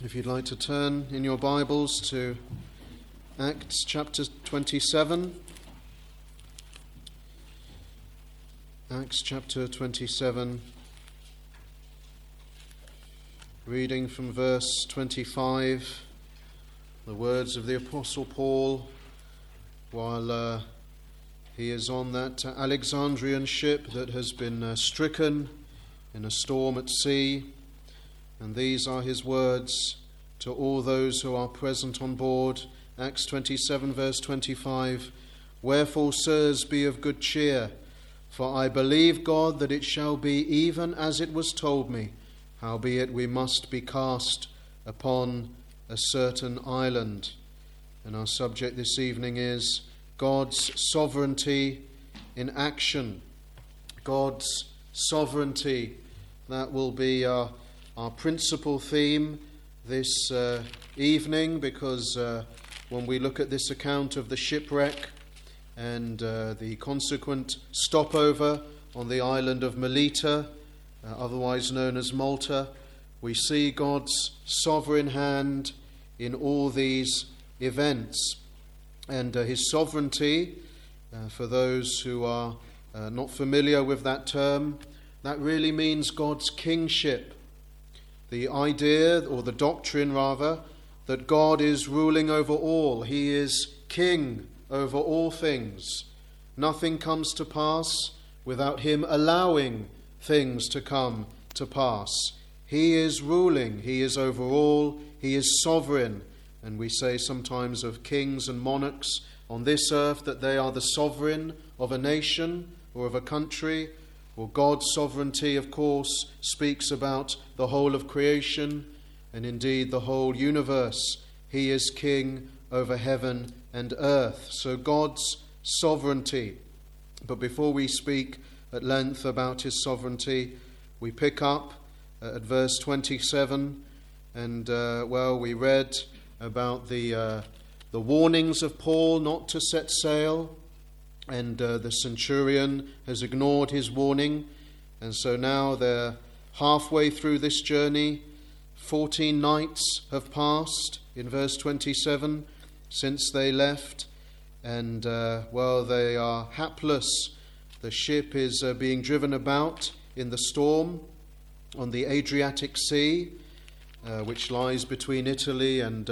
If you'd like to turn in your Bibles to Acts chapter 27. Acts chapter 27, reading from verse 25, the words of the Apostle Paul while he is on that Alexandrian ship that has been stricken in a storm at sea. And these are his words to all those who are present on board. Acts 27 verse 25. Wherefore, sirs, be of good cheer, for I believe God that it shall be even as it was told me, howbeit we must be cast upon a certain island. And our subject this evening is God's sovereignty in action. God's sovereignty. That will be our principal theme this evening, because when we look at this account of the shipwreck and the consequent stopover on the island of Melita, otherwise known as Malta, we see God's sovereign hand in all these events. And his sovereignty, for those who are not familiar with that term, that really means God's kingship. The idea, or the doctrine rather, that God is ruling over all. He is king over all things. Nothing comes to pass without him allowing things to come to pass. He is ruling. He is over all. He is sovereign. And we say sometimes of kings and monarchs on this earth that they are the sovereign of a nation or of a country. Well, God's sovereignty, of course, speaks about the whole of creation and indeed the whole universe. He is king over heaven and earth. So God's sovereignty. But before we speak at length about his sovereignty, we pick up at verse 27, and we read about the warnings of Paul not to set sail. And the centurion has ignored his warning. And so now they're halfway through this journey. 14 nights have passed in verse 27 since they left. And, they are hapless. The ship is being driven about in the storm on the Adriatic Sea, which lies between Italy and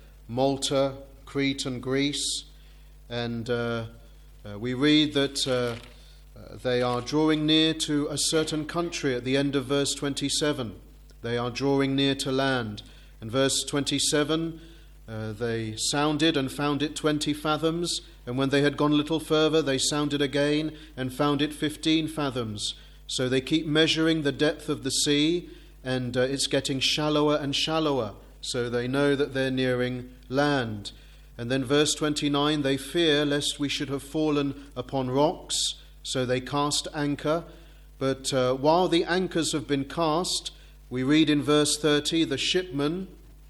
Malta, Crete and Greece. And we read that they are drawing near to a certain country at the end of verse 27. They are drawing near to land. In verse 27, they sounded and found it 20 fathoms. And when they had gone a little further, they sounded again and found it 15 fathoms. So they keep measuring the depth of the sea, and it's getting shallower and shallower. So they know that they're nearing land. And then verse 29, they fear lest we should have fallen upon rocks, so they cast anchor. But while the anchors have been cast, we read in verse 30, the shipmen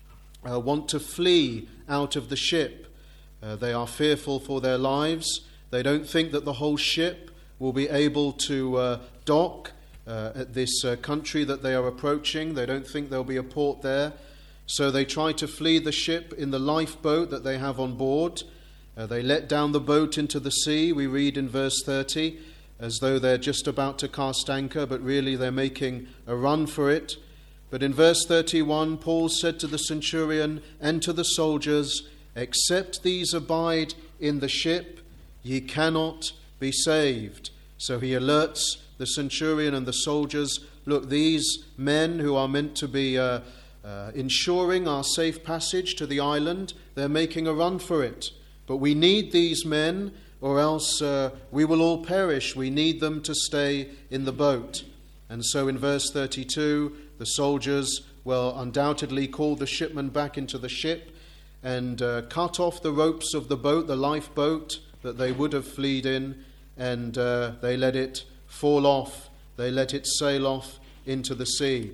want to flee out of the ship. They are fearful for their lives. They don't think that the whole ship will be able to dock at this country that they are approaching. They don't think there'll be a port there. So they try to flee the ship in the lifeboat that they have on board. They let down the boat into the sea, we read in verse 30, as though they're just about to cast anchor, but really they're making a run for it. But in verse 31, Paul said to the centurion and to the soldiers, except these abide in the ship, ye cannot be saved. So he alerts the centurion and the soldiers, look, these men who are meant to be ensuring our safe passage to the island, they're making a run for it. But we need these men, or else we will all perish. We need them to stay in the boat. And so in verse 32, the soldiers will undoubtedly call the shipmen back into the ship and cut off the ropes of the boat, the lifeboat that they would have fled in, and they let it fall off. They let it sail off into the sea.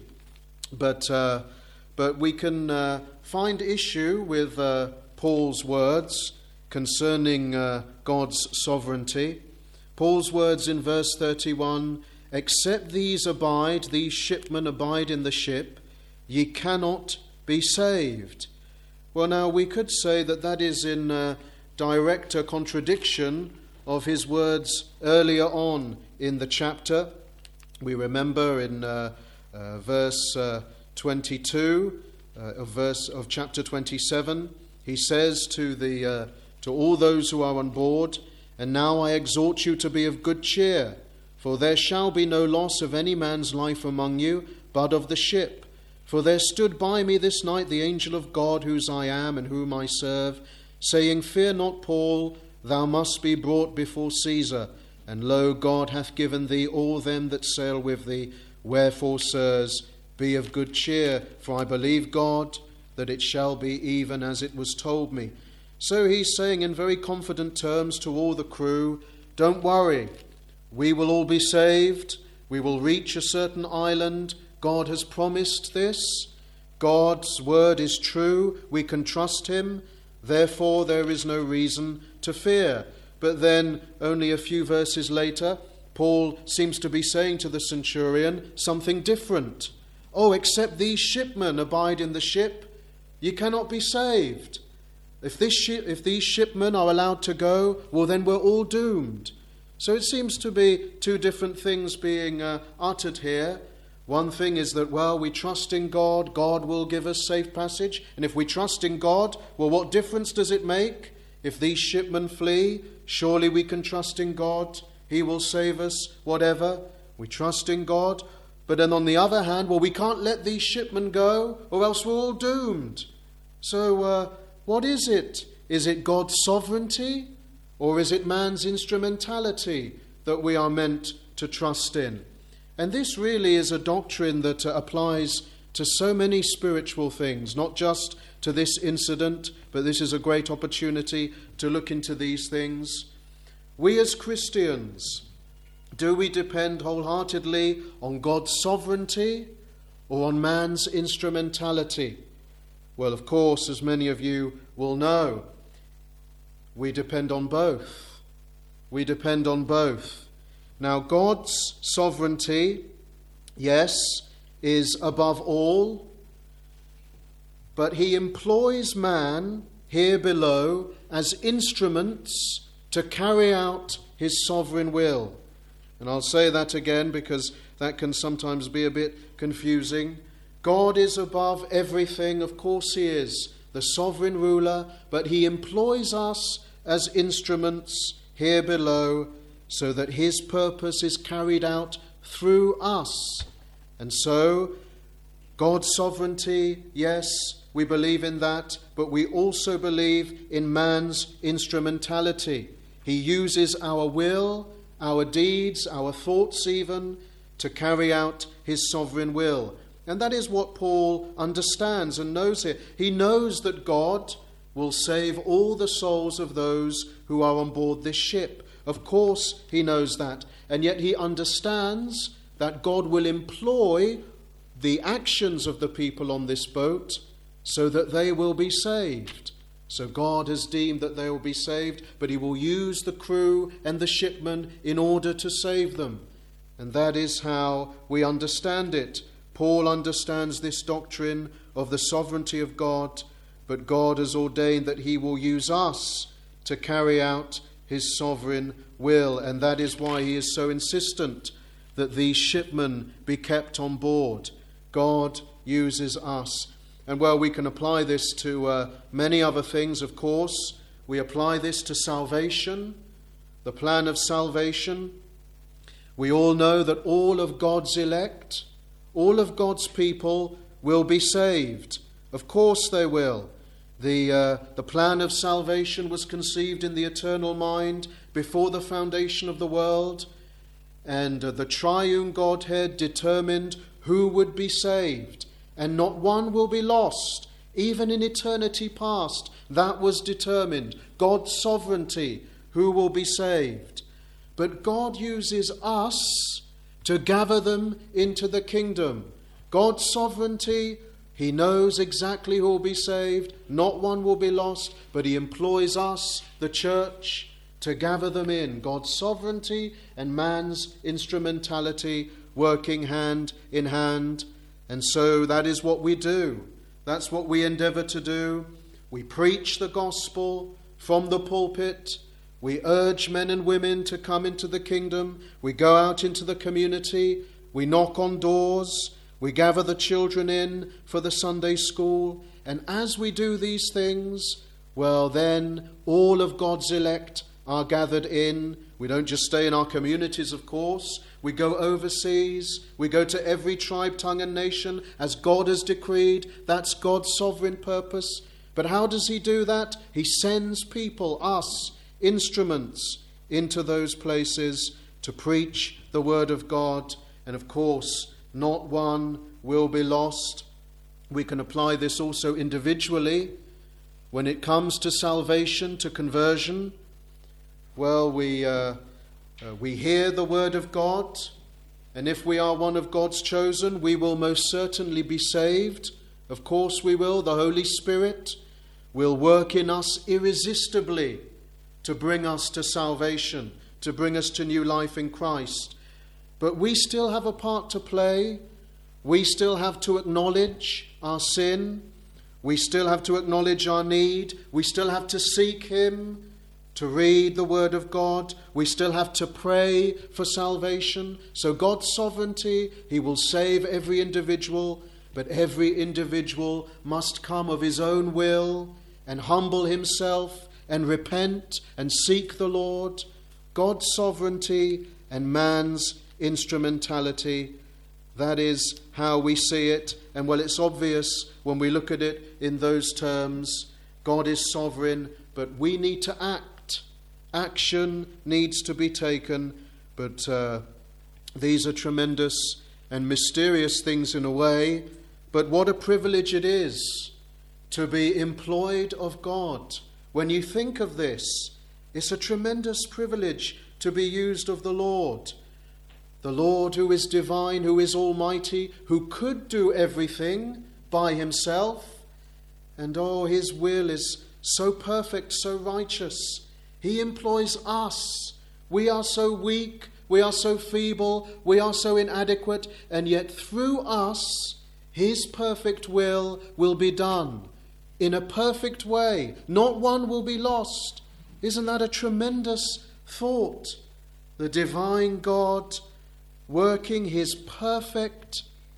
But we can find issue with Paul's words concerning God's sovereignty. Paul's words in verse 31, except these shipmen abide in the ship, ye cannot be saved. Well, now, we could say that that is in direct contradiction of his words earlier on in the chapter. We remember in verse 22 of chapter 27, he says to all those who are on board, "And now I exhort you to be of good cheer, for there shall be no loss of any man's life among you, but of the ship. For there stood by me this night the angel of God, whose I am and whom I serve, saying, Fear not, Paul, thou must be brought before Caesar. And lo, God hath given thee all them that sail with thee. Wherefore, sirs, be of good cheer, for I believe God, that it shall be even as it was told me." So he's saying in very confident terms to all the crew, don't worry, we will all be saved. We will reach a certain island. God has promised this. God's word is true. We can trust him. Therefore, there is no reason to fear. But then, only a few verses later, Paul seems to be saying to the centurion something different. "Oh, except these shipmen abide in the ship, you cannot be saved. If these shipmen are allowed to go, well, then we're all doomed." So it seems to be two different things being uttered here. One thing is that, well, we trust in God, God will give us safe passage. And if we trust in God, well, what difference does it make? If these shipmen flee, surely we can trust in God. He will save us, whatever. We trust in God. But then on the other hand, well, we can't let these shipmen go, or else we're all doomed. So what is it? Is it God's sovereignty, or is it man's instrumentality that we are meant to trust in? And this really is a doctrine that applies to so many spiritual things, not just to this incident, but this is a great opportunity to look into these things. We as Christians, do we depend wholeheartedly on God's sovereignty or on man's instrumentality? Well, of course, as many of you will know, we depend on both. We depend on both. Now, God's sovereignty, yes, is above all, but he employs man here below as instruments to carry out his sovereign will. And I'll say that again because that can sometimes be a bit confusing. God is above everything, of course he is, the sovereign ruler, but he employs us as instruments here below so that his purpose is carried out through us. And so, God's sovereignty, yes, we believe in that, but we also believe in man's instrumentality. He uses our will, our deeds, our thoughts even, to carry out his sovereign will. And that is what Paul understands and knows here. He knows that God will save all the souls of those who are on board this ship. Of course he knows that. And yet he understands that God will employ the actions of the people on this boat so that they will be saved. So God has deemed that they will be saved, but he will use the crew and the shipmen in order to save them. And that is how we understand it. Paul understands this doctrine of the sovereignty of God, but God has ordained that he will use us to carry out his sovereign will, and that is why he is so insistent that these shipmen be kept on board. God uses us. And well, we can apply this to many other things, of course. We apply this to salvation, the plan of salvation. We all know that all of God's elect, all of God's people will be saved. Of course they will. The plan of salvation was conceived in the eternal mind before the foundation of the world, and the triune Godhead determined who would be saved, and not one will be lost, even in eternity past. That was determined. God's sovereignty, who will be saved. But God uses us to gather them into the kingdom. God's sovereignty, he knows exactly who will be saved. Not one will be lost, but he employs us, the church, to gather them in. God's sovereignty and man's instrumentality working hand in hand. And so that is what we do. That's what we endeavour to do. We preach the gospel from the pulpit. We urge men and women to come into the kingdom. We go out into the community. We knock on doors. We gather the children in for the Sunday school. And as we do these things, well, then all of God's elect are gathered in. We don't just stay in our communities, of course. We go overseas. We go to every tribe, tongue and nation as God has decreed. That's God's sovereign purpose. But how does he do that? He sends people, us, instruments, into those places to preach the word of God. And of course, not one will be lost. We can apply this also individually. When it comes to salvation, to conversion, well, we hear the word of God, and if we are one of God's chosen, we will most certainly be saved. Of course we will. The Holy Spirit will work in us irresistibly to bring us to salvation, to bring us to new life in Christ. But we still have a part to play. We still have to acknowledge our sin. We still have to acknowledge our need. We still have to seek him, to read the word of God. We still have to pray for salvation. So God's sovereignty, he will save every individual, but every individual must come of his own will and humble himself and repent and seek the Lord. God's sovereignty and man's instrumentality. That is how we see it. And well, it's obvious when we look at it in those terms. God is sovereign, but we need to act. Action needs to be taken. But these are tremendous and mysterious things in a way. But what a privilege it is to be employed of God. When you think of this, it's a tremendous privilege to be used of the Lord. The Lord who is divine, who is almighty, who could do everything by himself. And his will is so perfect, so righteous. He employs us. We are so weak, we are so feeble, we are so inadequate, and yet through us, his perfect will be done in a perfect way. Not one will be lost. Isn't that a tremendous thought? The divine God working his perfect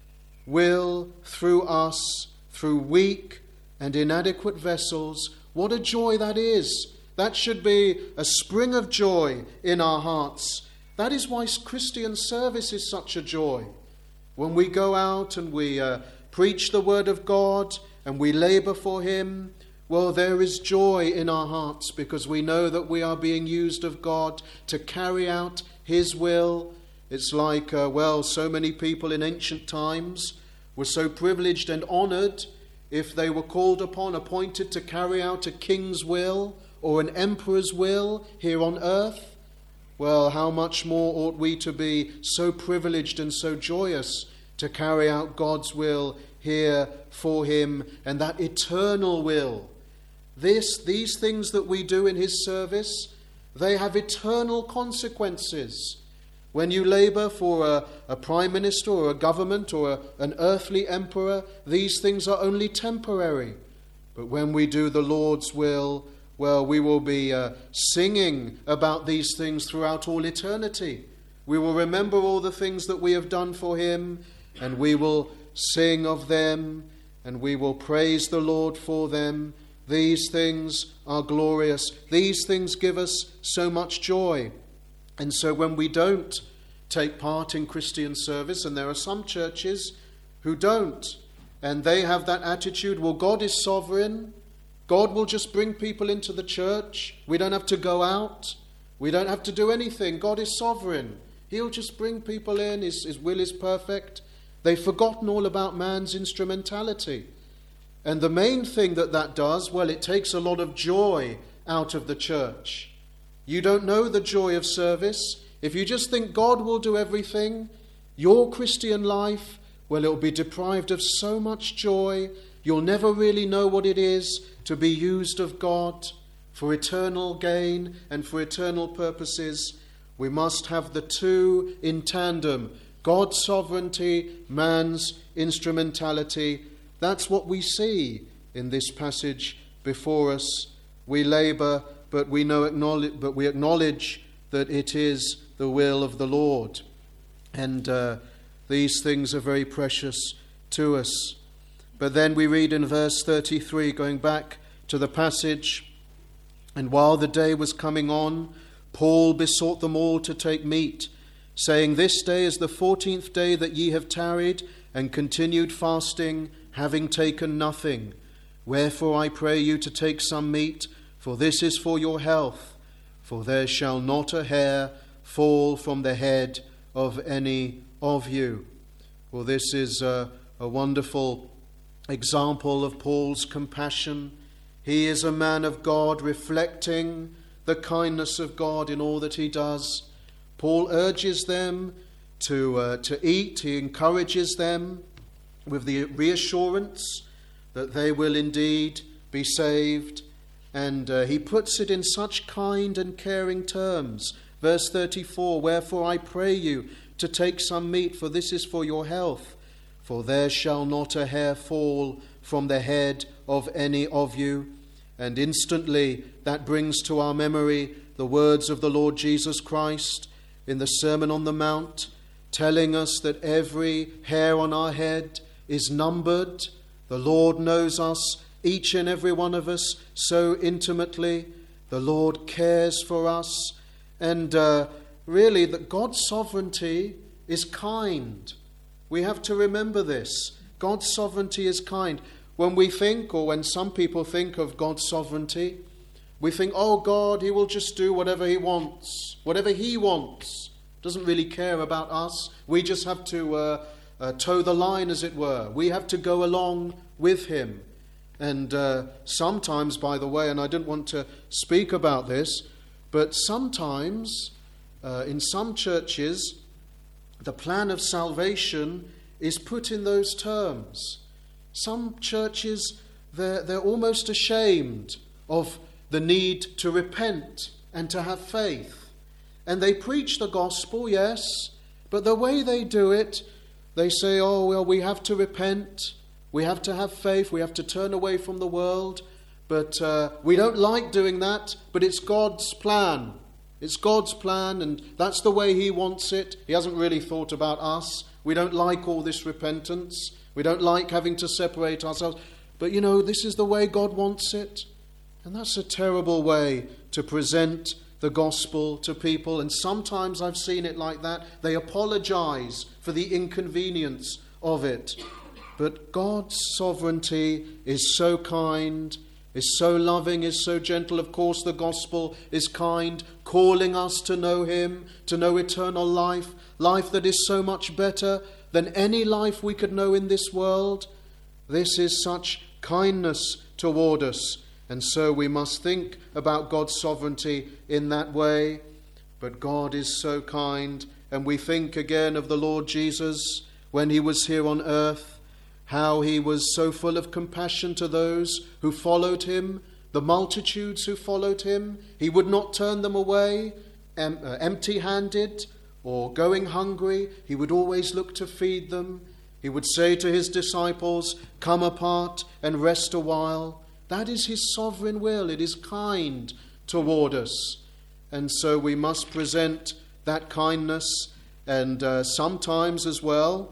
will through us, through weak and inadequate vessels. What a joy that is. That should be a spring of joy in our hearts. That is why Christian service is such a joy. When we go out and we preach the word of God and we labour for him, well, there is joy in our hearts because we know that we are being used of God to carry out his will. It's like, so many people in ancient times were so privileged and honoured if they were called upon, appointed to carry out a king's will or an emperor's will here on earth. Well, how much more ought we to be so privileged and so joyous to carry out God's will here for him, and that eternal will. These things that we do in his service, they have eternal consequences. When you labour for a prime minister or a government or an earthly emperor, these things are only temporary. But when we do the Lord's will, well, we will be singing about these things throughout all eternity. We will remember all the things that we have done for him, and we will sing of them, and we will praise the Lord for them. These things are glorious. These things give us so much joy. And so when we don't take part in Christian service, and there are some churches who don't, and they have that attitude, well, God is sovereign. God will just bring people into the church. We don't have to go out. We don't have to do anything. God is sovereign. He'll just bring people in. His will is perfect. They've forgotten all about man's instrumentality. And the main thing that does, well, it takes a lot of joy out of the church. You don't know the joy of service. If you just think God will do everything, your Christian life, well, it will be deprived of so much joy. You'll never really know what it is to be used of God for eternal gain and for eternal purposes. We must have the two in tandem. God's sovereignty, man's instrumentality. That's what we see in this passage before us. We labour, but we acknowledge that it is the will of the Lord. And these things are very precious to us. But then we read in verse 33, going back to the passage, "And while the day was coming on, Paul besought them all to take meat, saying, 'This day is the 14th day that ye have tarried and continued fasting, having taken nothing. Wherefore I pray you to take some meat, for this is for your health. For there shall not a hair fall from the head of any of you.'" Well, this is a wonderful example of Paul's compassion. He is a man of God, reflecting the kindness of God in all that he does. Paul urges them to eat. He encourages them with the reassurance that they will indeed be saved. And he puts it in such kind and caring terms. Verse 34, "Wherefore I pray you to take some meat, for this is for your health. For there shall not a hair fall from the head of any of you." And instantly that brings to our memory the words of the Lord Jesus Christ in the Sermon on the Mount, telling us that every hair on our head is numbered. The Lord knows us, each and every one of us, so intimately. The Lord cares for us. And really, that God's sovereignty is kind. We have to remember this. God's sovereignty is kind. When we think, or when some people think of God's sovereignty, we think, oh, God, he will just do whatever he wants. Whatever he wants. Doesn't really care about us. We just have to toe the line, as it were. We have to go along with him. And sometimes, by the way, and I didn't want to speak about this, but sometimes in some churches, the plan of salvation is put in those terms. Some churches, they're almost ashamed of the need to repent and to have faith. And they preach the gospel, yes, but the way they do it, they say, oh, well, we have to repent, we have to have faith, we have to turn away from the world, but we don't like doing that, but it's God's plan. It's God's plan, and that's the way he wants it. He hasn't really thought about us. We don't like all this repentance. We don't like having to separate ourselves. But, this is the way God wants it. And that's a terrible way to present the gospel to people. And sometimes I've seen it like that. They apologize for the inconvenience of it. But God's sovereignty is so kind, is so loving, is so gentle. Of course, the gospel is kind, calling us to know him, to know eternal life, life that is so much better than any life we could know in this world. This is such kindness toward us, and so we must think about God's sovereignty in that way. But God is so kind, and we think again of the Lord Jesus when he was here on earth, how he was so full of compassion to those who followed him, the multitudes who followed him. He would not turn them away empty-handed or going hungry. He would always look to feed them. He would say to his disciples, "Come apart and rest a while." That is his sovereign will. It is kind toward us. And so we must present that kindness. And sometimes as well,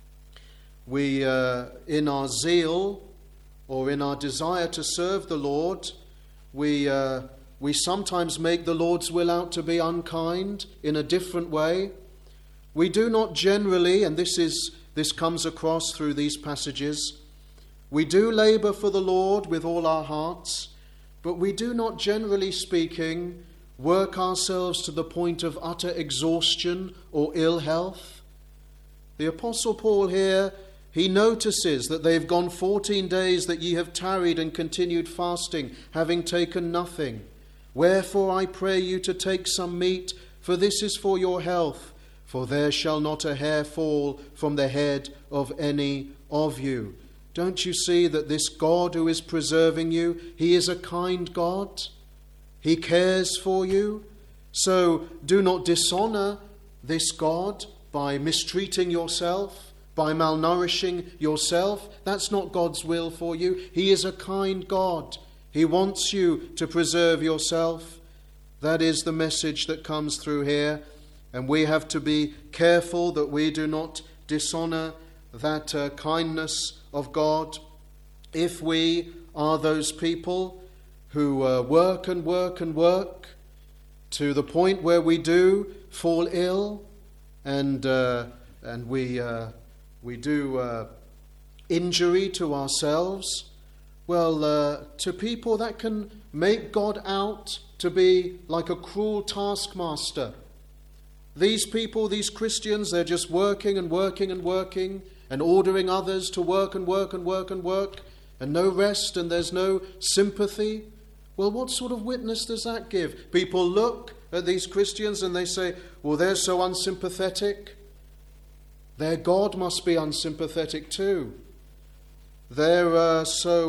we, in our zeal or in our desire to serve the Lord, we sometimes make the Lord's will out to be unkind in a different way. We do not generally, and this comes across through these passages, we do labour for the Lord with all our hearts, but we do not, generally speaking, work ourselves to the point of utter exhaustion or ill health. The Apostle Paul here, he notices that they've gone 14 days that ye have tarried and continued fasting, having taken nothing. Wherefore I pray you to take some meat, for this is for your health. For there shall not a hair fall from the head of any of you. Don't you see that this God who is preserving you, he is a kind God? He cares for you. So do not dishonour this God by mistreating yourself, by malnourishing yourself. That's not God's will for you. He is a kind God. He wants you to preserve yourself. That is the message that comes through here. And we have to be careful that we do not dishonour that kindness of God. If we are those people who work and work and work to the point where we do fall ill and we do injury to ourselves, well, to people that can make God out to be like a cruel taskmaster. These people, these Christians, they're just working and working and working and ordering others to work and work and work and work, and no rest, and there's no sympathy. Well, what sort of witness does that give? People look at these Christians and they say, well, they're so unsympathetic. Their God must be unsympathetic too. They're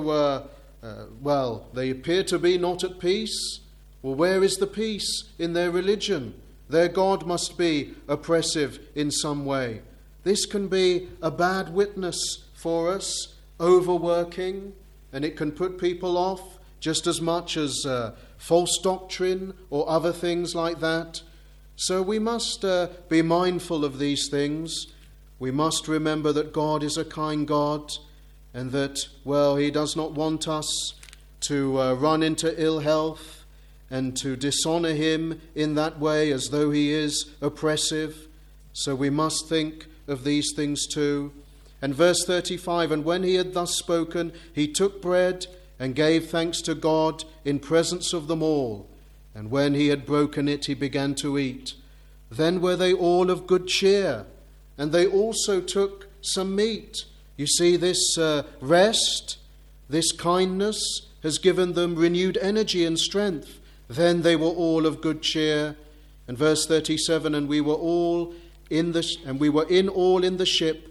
they appear to be not at peace. Well, where is the peace in their religion? Their God must be oppressive in some way. This can be a bad witness for us, overworking, and it can put people off just as much as false doctrine or other things like that. So we must be mindful of these things. We must remember that God is a kind God, and that, well, He does not want us to run into ill health and to dishonour Him in that way as though He is oppressive. So we must think of these things too. And verse 35, and when He had thus spoken, He took bread and gave thanks to God in presence of them all. And when He had broken it, He began to eat. Then were they all of good cheer, and they also took some meat. You see, this rest, this kindness has given them renewed energy and strength. Then they were all of good cheer. And verse 37, and we were in all in the ship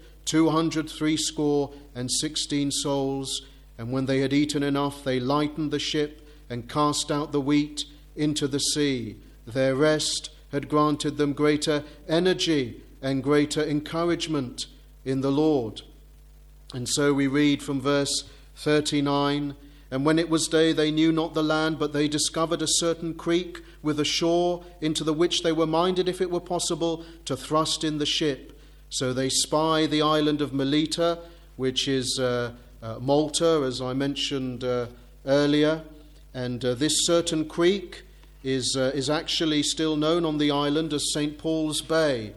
260 souls. And when they had eaten enough, they lightened the ship and cast out the wheat into the sea. Their rest had granted them greater energy and greater encouragement in the Lord. And so we read from verse 39, and when it was day, they knew not the land, but they discovered a certain creek with a shore, into the which they were minded, if it were possible, to thrust in the ship. So they spy the island of Melita, which is Malta, as I mentioned earlier. And this certain creek is actually still known on the island as St. Paul's Bay.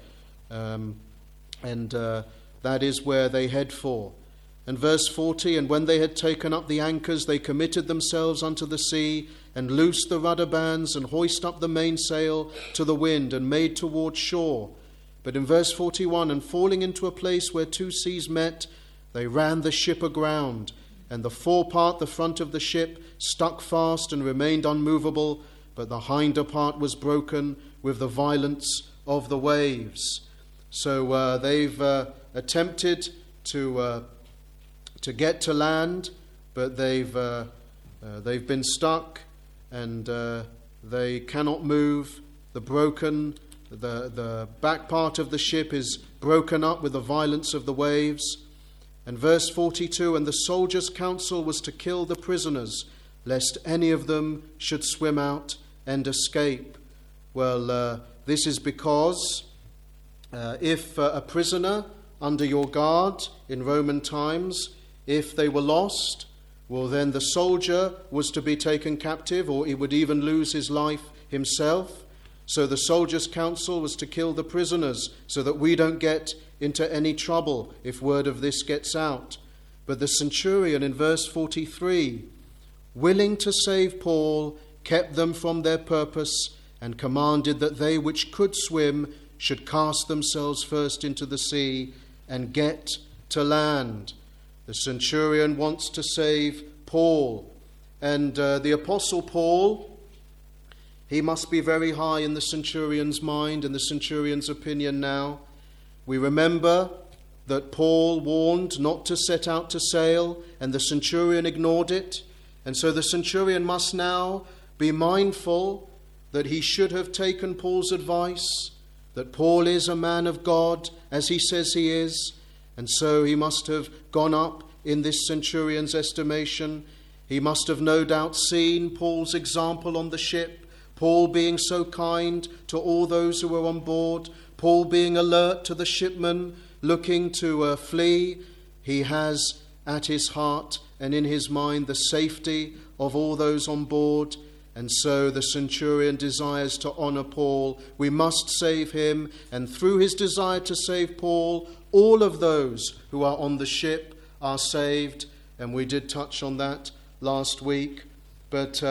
That is where they head for. And verse 40, and when they had taken up the anchors, they committed themselves unto the sea, and loosed the rudder bands, and hoist up the mainsail to the wind, and made toward shore. But in verse 41, and falling into a place where two seas met, they ran the ship aground, and the forepart, the front of the ship, stuck fast and remained unmovable, but the hinder part was broken with the violence of the waves. So they've attempted to get to land, but they've been stuck, and they cannot move. The back part of the ship is broken up with the violence of the waves. And verse 42, and the soldiers' counsel was to kill the prisoners, lest any of them should swim out and escape. Well, this is because if a prisoner under your guard in Roman times, if they were lost, well, then the soldier was to be taken captive, or he would even lose his life himself. So the soldiers' counsel was to kill the prisoners, so that we don't get into any trouble if word of this gets out. But the centurion in verse 43, willing to save Paul, kept them from their purpose, and commanded that they which could swim should cast themselves first into the sea and get to land. The centurion wants to save Paul. And the Apostle Paul, he must be very high in the centurion's mind and the centurion's opinion now. We remember that Paul warned not to set out to sail, and the centurion ignored it. And so the centurion must now be mindful that he should have taken Paul's advice, that Paul is a man of God, as he says he is, And so he must have gone up in this centurion's estimation. He must have no doubt seen Paul's example on the ship, Paul being so kind to all those who were on board, Paul being alert to the shipmen looking to flee. He has at his heart and in his mind the safety of all those on board. And so the centurion desires to honour Paul. We must save him. And through his desire to save Paul, all of those who are on the ship are saved. And we did touch on that last week. But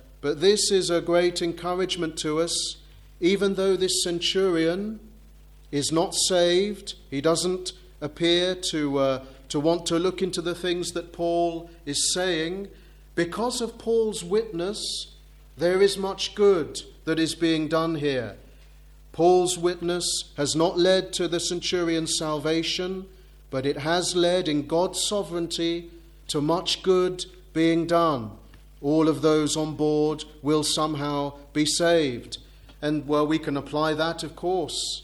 this is a great encouragement to us. Even though this centurion is not saved, he doesn't appear to want to look into the things that Paul is saying. Because of Paul's witness, there is much good that is being done here. Paul's witness has not led to the centurion's salvation, but it has led in God's sovereignty to much good being done. All of those on board will somehow be saved. And well, we can apply that, of course.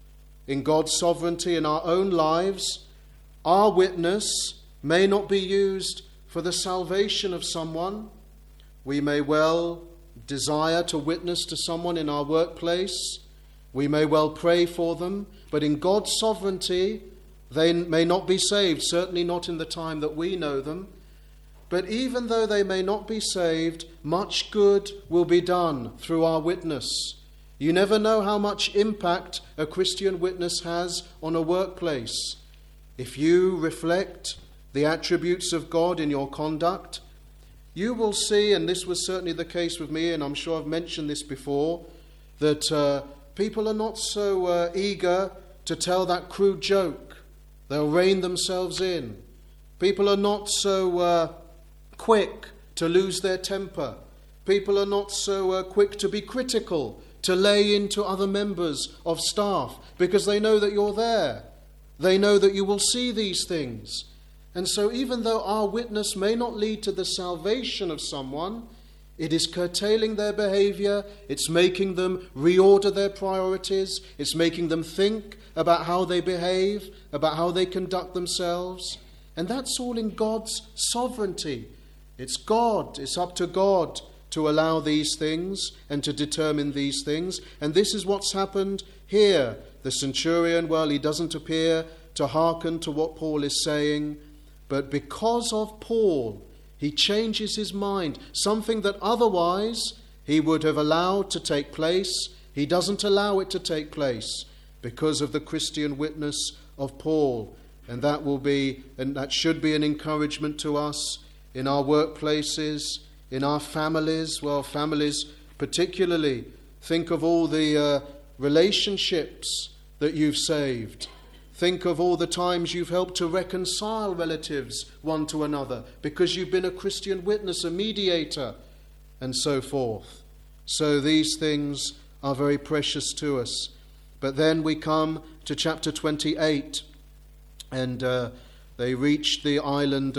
In God's sovereignty in our own lives, our witness may not be used for the salvation of someone. We may well desire to witness to someone in our workplace. We may well pray for them, but in God's sovereignty, they may not be saved, certainly not in the time that we know them. But even though they may not be saved, much good will be done through our witness. You never know how much impact a Christian witness has on a workplace. If you reflect the attributes of God in your conduct, you will see, and this was certainly the case with me, and I'm sure I've mentioned this before, that people are not so eager to tell that crude joke. They'll rein themselves in. People are not so quick to lose their temper. People are not so quick to be critical, to lay into other members of staff, because they know that you're there. They know that you will see these things. And so even though our witness may not lead to the salvation of someone, it is curtailing their behavior, it's making them reorder their priorities, it's making them think about how they behave, about how they conduct themselves. And that's all in God's sovereignty. It's God, it's up to God to allow these things and to determine these things. And this is what's happened here. The centurion, well, he doesn't appear to hearken to what Paul is saying, but because of Paul, he changes his mind. Something that otherwise he would have allowed to take place, he doesn't allow it to take place because of the Christian witness of Paul. And that should be an encouragement to us in our workplaces, in our families. Well, families particularly. Think of all the relationships that you've saved. Think of all the times you've helped to reconcile relatives one to another because you've been a Christian witness, a mediator, and so forth. So these things are very precious to us. But then we come to chapter 28, and they reached the island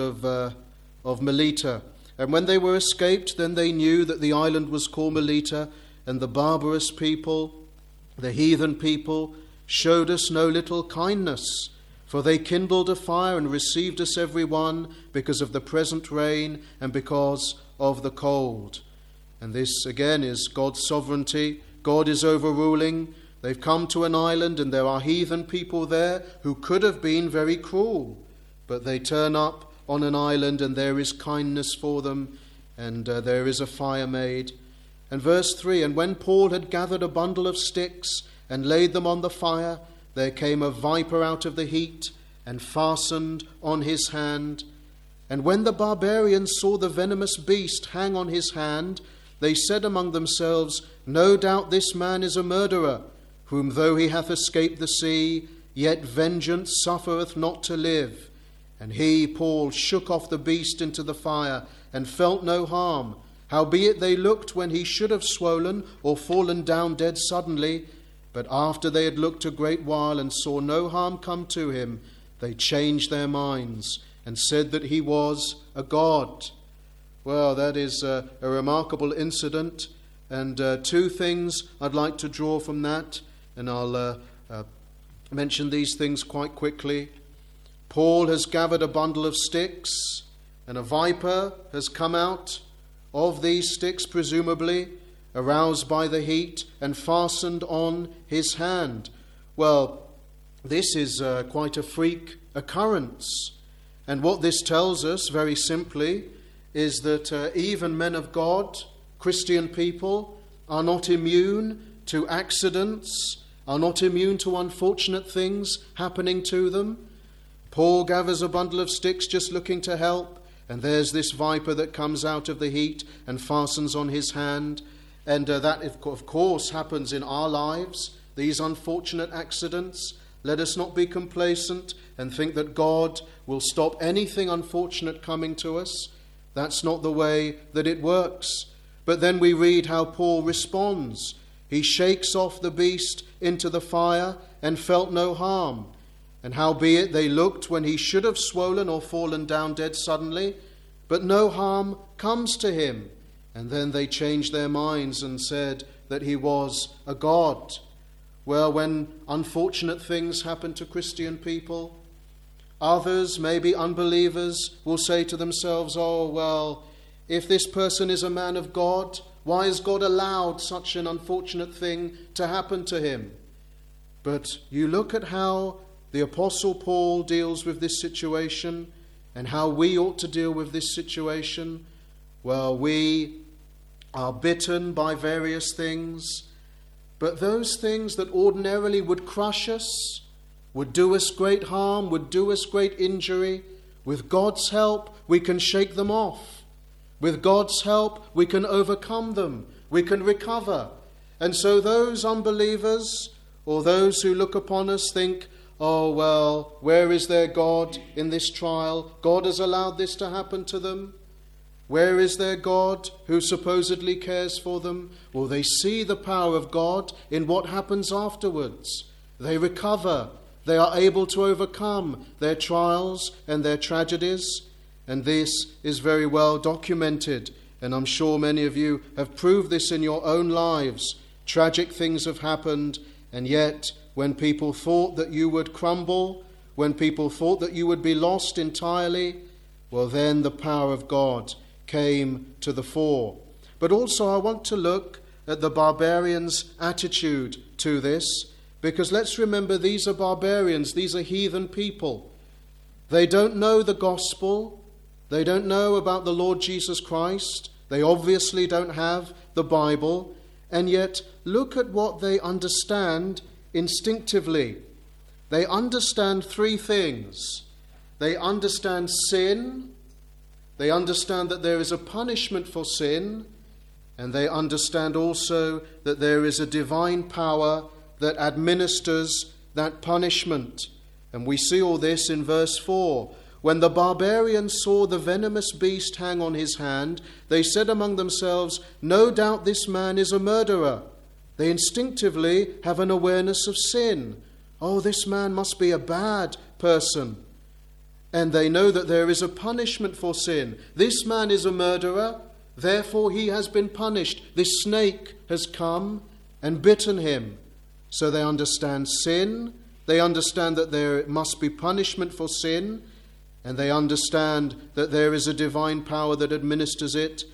of Melita. And when they were escaped, then they knew that the island was called Melita, and the barbarous people, the heathen people, showed us no little kindness, for they kindled a fire and received us every one because of the present rain and because of the cold. And this again is God's sovereignty. God is overruling. They've come to an island and there are heathen people there who could have been very cruel, but they turn up on an island and there is kindness for them, and there is a fire made. And verse 3, and when Paul had gathered a bundle of sticks and laid them on the fire, there came a viper out of the heat and fastened on his hand. And when the barbarians saw the venomous beast hang on his hand, they said among themselves, no doubt this man is a murderer, whom though he hath escaped the sea, yet vengeance suffereth not to live. And he, Paul, shook off the beast into the fire, and felt no harm. Howbeit they looked when he should have swollen or fallen down dead suddenly. But after they had looked a great while and saw no harm come to him, they changed their minds and said that he was a god. Well, that is a remarkable incident. And two things I'd like to draw from that. And I'll mention these things quite quickly. Paul has gathered a bundle of sticks, and a viper has come out of these sticks, presumably, aroused by the heat, and fastened on his hand. Well, this is quite a freak occurrence. And what this tells us, very simply, is that even men of God, Christian people, are not immune to accidents, are not immune to unfortunate things happening to them. Paul gathers a bundle of sticks just looking to help, and there's this viper that comes out of the heat and fastens on his hand. And that, of course, happens in our lives, these unfortunate accidents. Let us not be complacent and think that God will stop anything unfortunate coming to us. That's not the way that it works. But then we read how Paul responds. He shakes off the beast into the fire and felt no harm. And howbeit they looked when he should have swollen or fallen down dead suddenly, but no harm comes to him. And then they changed their minds and said that he was a god. Well, when unfortunate things happen to Christian people, others, maybe unbelievers, will say to themselves, oh, well, if this person is a man of God, why has God allowed such an unfortunate thing to happen to him? But you look at how the Apostle Paul deals with this situation and how we ought to deal with this situation. Well, we are bitten by various things, but those things that ordinarily would crush us, would do us great harm, would do us great injury, with God's help we can shake them off. With God's help we can overcome them, we can recover. And so those unbelievers or those who look upon us think, oh, well, where is their God in this trial? God has allowed this to happen to them. Where is their God who supposedly cares for them? Well, they see the power of God in what happens afterwards. They recover. They are able to overcome their trials and their tragedies. And this is very well documented. And I'm sure many of you have proved this in your own lives. Tragic things have happened, and yet when people thought that you would crumble, when people thought that you would be lost entirely, well, then the power of God came to the fore. But also I want to look at the barbarians' attitude to this, because let's remember these are barbarians, these are heathen people. They don't know the gospel, they don't know about the Lord Jesus Christ, they obviously don't have the Bible, and yet look at what they understand instinctively. They understand three things. They understand sin, they understand that there is a punishment for sin, and they understand also that there is a divine power that administers that punishment. And we see all this in verse 4. When the barbarians saw the venomous beast hang on his hand, they said among themselves, no doubt this man is a murderer. They instinctively have an awareness of sin. Oh, this man must be a bad person. And they know that there is a punishment for sin. This man is a murderer, therefore he has been punished. This snake has come and bitten him. So they understand sin, they understand that there must be punishment for sin, and they understand that there is a divine power that administers it.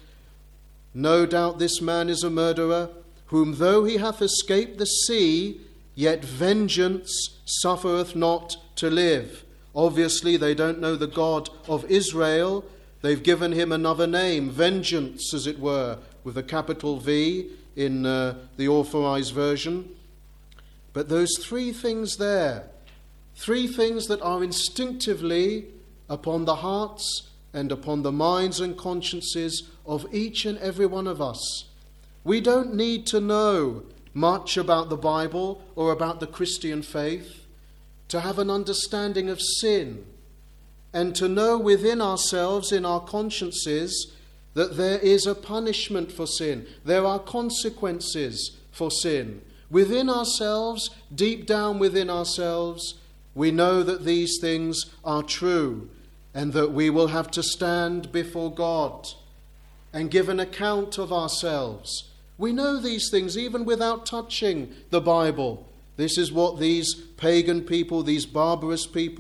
No doubt this man is a murderer, whom though he hath escaped the sea, yet vengeance suffereth not to live. Obviously, they don't know the God of Israel. They've given him another name, vengeance, as it were, with a capital V in the Authorized Version. But those three things there, three things that are instinctively upon the hearts and upon the minds and consciences of each and every one of us. We don't need to know much about the Bible or about the Christian faith to have an understanding of sin and to know within ourselves, in our consciences, that there is a punishment for sin. There are consequences for sin. Within ourselves, deep down within ourselves, we know that these things are true and that we will have to stand before God and give an account of ourselves. We know these things even without touching the Bible. This is what these pagan people, these barbarous people,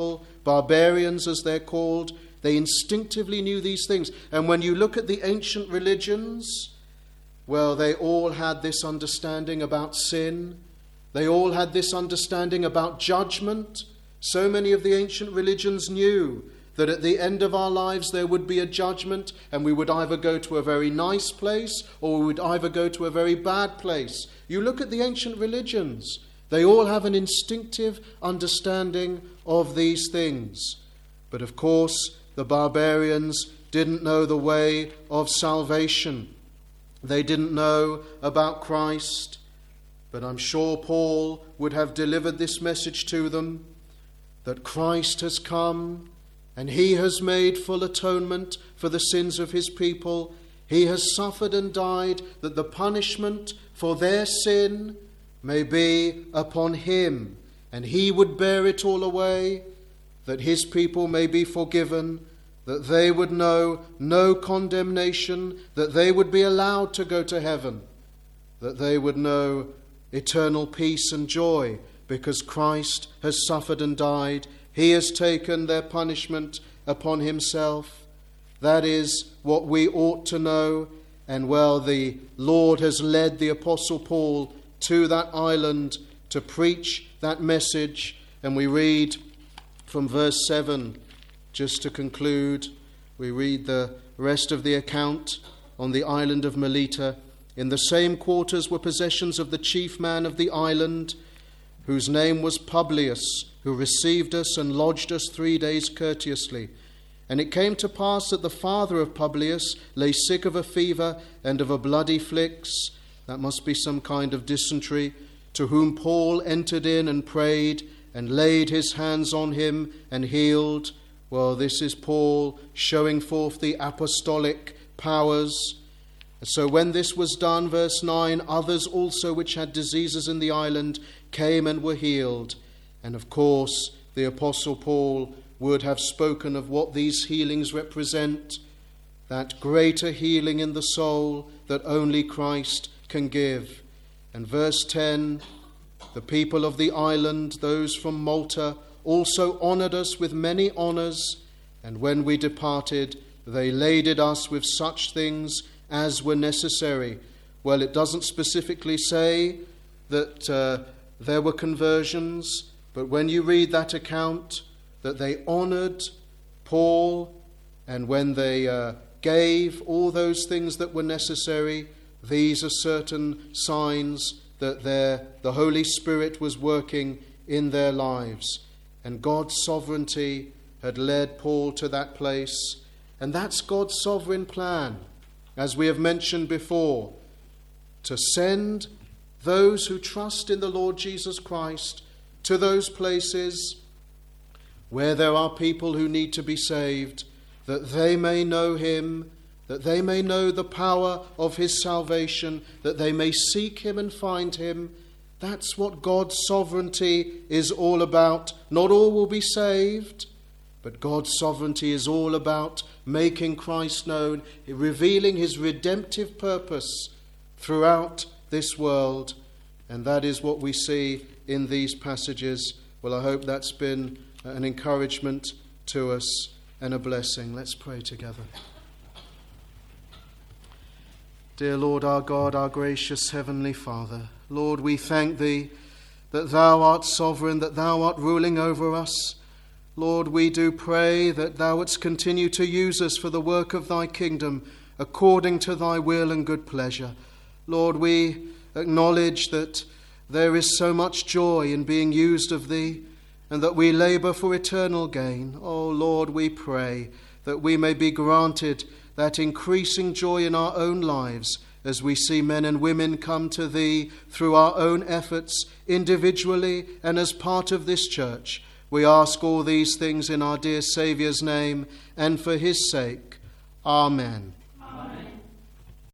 barbarians as they're called, they instinctively knew these things. And when you look at the ancient religions, well, they all had this understanding about sin. They all had this understanding about judgment. So many of the ancient religions knew that at the end of our lives there would be a judgment, and we would either go to a very nice place or we would either go to a very bad place. You look at the ancient religions, they all have an instinctive understanding of these things. But of course, the barbarians didn't know the way of salvation. They didn't know about Christ. But I'm sure Paul would have delivered this message to them, that Christ has come and he has made full atonement for the sins of his people. He has suffered and died that the punishment for their sin may be upon him, and he would bear it all away, that his people may be forgiven, that they would know no condemnation, that they would be allowed to go to heaven, that they would know eternal peace and joy because Christ has suffered and died. He has taken their punishment upon himself. That is what we ought to know. And well, the Lord has led the Apostle Paul to that island to preach that message. And we read from verse 7, just to conclude, we read the rest of the account on the island of Melita. In the same quarters were possessions of the chief man of the island, whose name was Publius, who received us and lodged us 3 days courteously. And it came to pass that the father of Publius lay sick of a fever and of a bloody flix, that must be some kind of dysentery, to whom Paul entered in and prayed and laid his hands on him and healed. Well, this is Paul showing forth the apostolic powers. So when this was done, verse 9, others also which had diseases in the island came and were healed. And of course, the Apostle Paul would have spoken of what these healings represent, that greater healing in the soul that only Christ can give. And verse 10, the people of the island, those from Malta, also honoured us with many honours, and when we departed, they laded us with such things as were necessary. Well, it doesn't specifically say that there were conversions, but when you read that account, that they honoured Paul, and when they gave all those things that were necessary, these are certain signs that the Holy Spirit was working in their lives. And God's sovereignty had led Paul to that place. And that's God's sovereign plan, as we have mentioned before, to send those who trust in the Lord Jesus Christ to those places where there are people who need to be saved, that they may know him, that they may know the power of his salvation, that they may seek him and find him. That's what God's sovereignty is all about. Not all will be saved, but God's sovereignty is all about making Christ known, revealing his redemptive purpose throughout this world. And that is what we see in these passages. Well, I hope that's been an encouragement to us and a blessing. Let's pray together. Dear Lord, our God, our gracious Heavenly Father, Lord, we thank thee that thou art sovereign, that thou art ruling over us. Lord, we do pray that thou wouldst continue to use us for the work of thy kingdom according to thy will and good pleasure. Lord, we acknowledge that there is so much joy in being used of thee, and that we labour for eternal gain. Oh Lord, we pray that we may be granted that increasing joy in our own lives as we see men and women come to thee through our own efforts, individually and as part of this church. We ask all these things in our dear Saviour's name and for his sake. Amen.